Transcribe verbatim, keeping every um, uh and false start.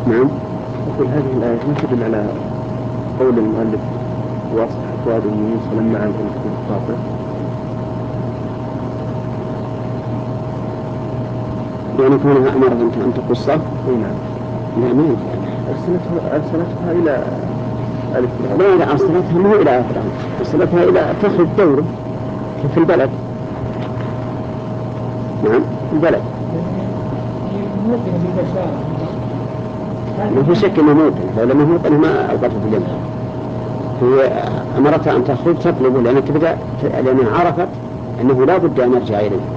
نعم. يقول هذه الآية ما تدل على قول المؤلف وأصبح فؤاد أم موسى لما علم أنه باطل؟ يعني كونها أمرت أن تقصه؟ اي نعم. لا ما ينفع. أرسلتها أرسلتها إلى آل فرعون. لا لا أرسلتها مو إلى فرعون، أرسلتها إلى تخرج دوره في البلد. نعم في البلد. ما في شك انه موطن، لو لم يموطن ما أوقفت في اليمن. هي أمرتها أن تخرج تطلبه لأنها تبدأ، لأنها عرفت أنه لا بد أن يرجع إليه.